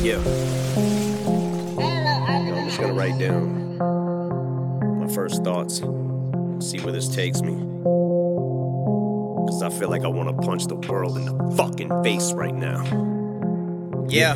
Yeah. I'm just gonna write down my first thoughts, see where this takes me. Cause I feel like I wanna punch the world in the fucking face right now. Yeah.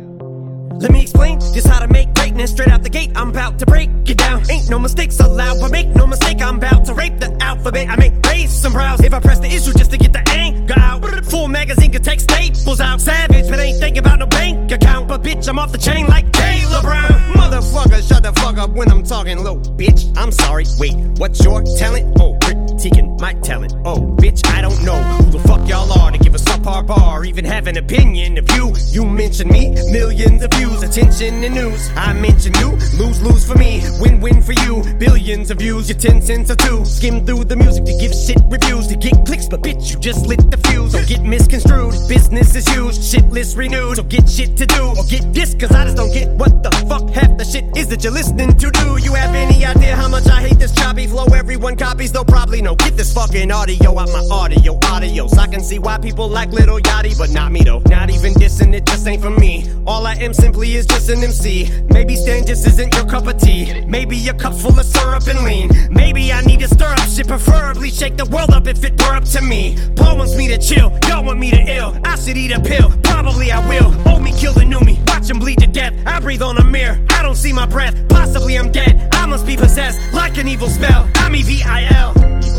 Let me explain just how to make greatness. Straight out the gate, I'm about to break it down. Ain't no mistakes allowed, but make no mistake, I'm about to rape the alphabet. I may raise some brows if I press the issue just to get the anger out. Full magazine could take staples out. Savage, but ain't thinking about no bank account. But bitch, I'm off the chain like Taylor Brown. Motherfucker, shut the fuck up when I'm talking low. Bitch, I'm sorry, wait, what's your talent? Oh, critiquing my talent. Oh, bitch, I don't know who the fuck y'all are to give a subpar bar, even have an opinion of you. You mention me, millions of views, attention and news. I mention you, lose for me, win for you. Billions of views, your 10 cents or two. Skim through the music to give shit reviews, to get clicks, but bitch, you just lit the fuse. Don't get misconstrued, business is used, shit list renewed. So get shit to do, or get this, cause I just don't get what the fuck half the shit is that you're listening to. Do you have any idea how much I hate this choppy flow? Everyone copies, though probably no. Get this fucking audio out my audios. I can see why people like Lil Yachty, but not me though. Not even dissing, it just ain't for me. All I am simply is just an MC. Maybe Stan just isn't your cup of tea. Maybe your cup's full of syrup and lean. Maybe I need to stir up shit, preferably shake the world up if it were up to me. Paul wants me to chill, y'all want me to ill. I should eat a pill, probably I will. Old me kill the new me, watch him bleed to death. I breathe on a mirror, I don't see my breath. Possibly I'm dead, I must be possessed like an evil spell. I'm EVIL.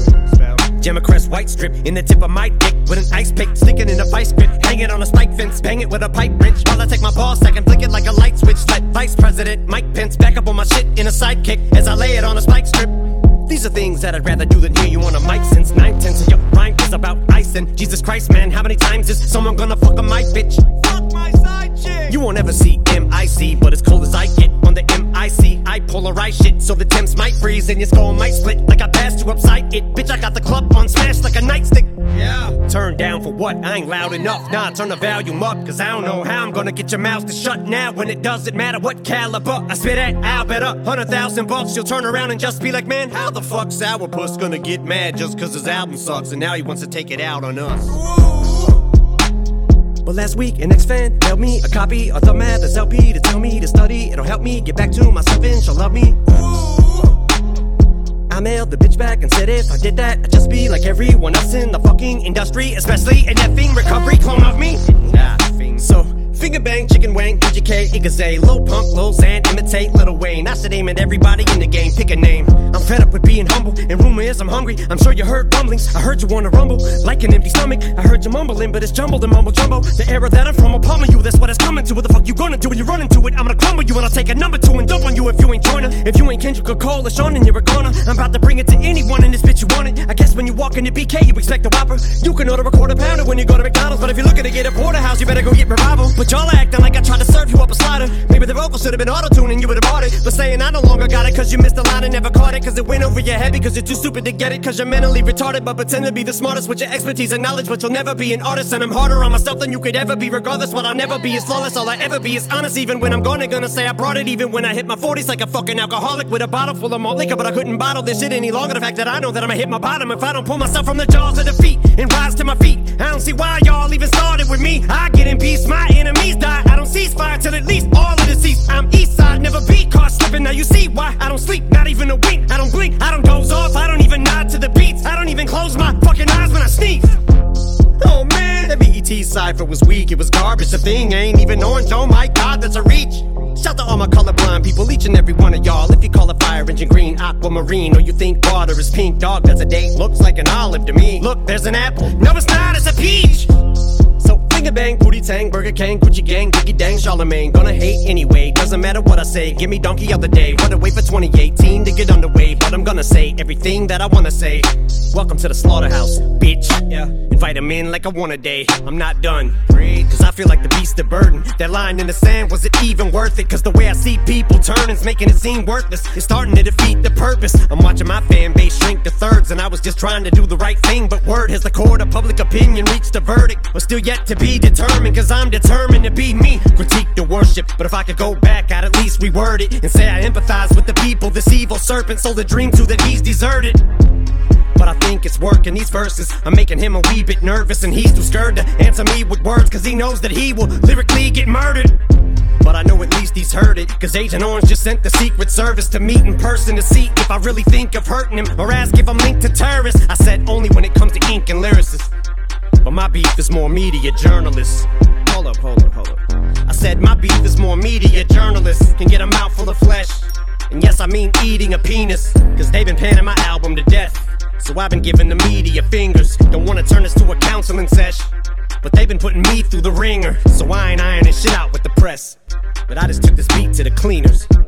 Gemma Crest white strip in the tip of my dick with an ice pick, sticking in a vice grip, hanging on a spike fence, bang it with a pipe wrench while I take my ball sack and flick it like a light switch. Let Vice President Mike Pence back up on my shit in a sidekick as I lay it on a spike strip. These are things that I'd rather do than hear you on a mic since 9/10 of your rhyme is about icing. Jesus Christ, man, how many times is someone gonna fuck on my bitch? Fuck my side chick. You won't ever see MIC, but as cold as I get on the MIC, I polarize shit so the temps might freeze and your skull might split like I passed you upside it. Bitch, I got the club on smash like a nightstick. Yeah. Turn down for what? I ain't loud enough. Nah, turn the volume up, cause I don't know how I'm gonna get your mouth to shut now when it doesn't matter what caliber I spit at. I'll bet $100,000 you'll turn around and just be like, man, how the fuck Sourpuss gonna get mad just cause his album sucks and now he wants to take it out on us? But last week, an ex-fan mailed me a copy of the Mathers LP to tell me to study. It'll help me get back to myself and she'll love me. I mailed the bitch back and said if I did that, I'd just be like everyone else in the fucking industry, especially an effing recovery clone of me. So, finger bang, chicken wang, PGK, Igazay, Lil Pump, Lil Xan, imitate Lil Wayne. I should aim at everybody in the game, pick a name. I'm fed up with being humble, and rumor is I'm hungry. I'm sure you heard rumblings, I heard you wanna rumble like an empty stomach. I heard you mumbling, but it's jumbled and mumble jumbo. The era that I'm from will pummel you, that's what it's coming to. What the fuck you gonna do when you run into it? I'm gonna crumble you and I'll take a number 2 and dump on you if you ain't joiner. If you ain't Kendrick Cole or Sean, then you're a goner. I'm about to bring it to anyone in this bitch you want it. I guess when you walk into BK, you expect a Whopper. You can order a quarter pounder when you go to McDonald's, but if you're looking to get a porterhouse, you better go get Revival. But y'all acting like I tried to serve you up a slider. Maybe the vocals should have been auto-tuned and you would've bought it. But saying I no longer got it cause you missed a line and never caught it, cause it went over your head because you're too stupid to get it, cause you're mentally retarded but pretend to be the smartest with your expertise and knowledge, but you'll never be an artist. And I'm harder on myself than you could ever be. Regardless, what I'll never be is flawless. All I ever be is honest. Even when I'm gonna say I brought it. Even when I hit my 40s like a fucking alcoholic with a bottle full of malt liquor, but I couldn't bottle this shit any longer. The fact that I know that I'ma hit my bottom if I don't pull myself from the jaws of defeat and rise to my feet. I don't see why y'all even started with me. I get in peace, my enemies die. I don't cease fire till at least all of the cease. I'm east side, never be caught slipping. Now you see why I don't sleep, not even a wink. I don't blink, I don't doze off, I don't even nod to the beats. I don't even close my fucking eyes when I sneeze. Oh man, that BET cypher was weak, it was garbage. The thing ain't even orange, oh my god, that's a reach. Shout to all my colorblind people, each and every one of y'all. If you call a fire engine green, aquamarine, or you think water is pink, dog, that's a date. Looks like an olive to me. Look, there's an apple. No, it's not, it's a peach. So finger bang, booty tang, Burger King, Gucci gang, Biggie dang, Charlemagne. Gonna hate anyway, doesn't matter what I say. Give me donkey of the day, wanna wait for 2018 to get underway. But I'm gonna say everything that I wanna say. Welcome to the slaughterhouse, bitch. Yeah, invite him in like I want a day. I'm not done, cause I feel like the beast of burden. That line in the sand, was it even worth it? Cause the way I see people turning's making it seem worthless. It's starting to defeat the purpose. I'm watching my fan base shrink to thirds, and I was just trying to do the right thing. But word has the court of public opinion reached a verdict. We're still yet to be determined, cause I'm determined to be me. Critique the worship, but if I could go back, I'd at least reword it and say I empathize with the people this evil serpent sold a dream to that he's deserted. But I think it's working, these verses I'm making him a wee bit nervous, and he's too scared to answer me with words, cause he knows that he will lyrically get murdered. but I know at least he's heard it. Cause Agent Orange just sent the Secret Service to meet in person to see if I really think of hurting him, or ask if I'm linked to terrorists. I said only when it comes to ink and lyricists, but my beef is more media journalists. Hold up. I said my beef is more media journalists can get a mouthful of flesh. And yes, I mean eating a penis, cause they've been panning my album to death. So I've been giving the media fingers. Don't wanna turn this to a counseling sesh, but they've been putting me through the ringer. So I ain't ironing shit out with the press, but I just took this beat to the cleaners.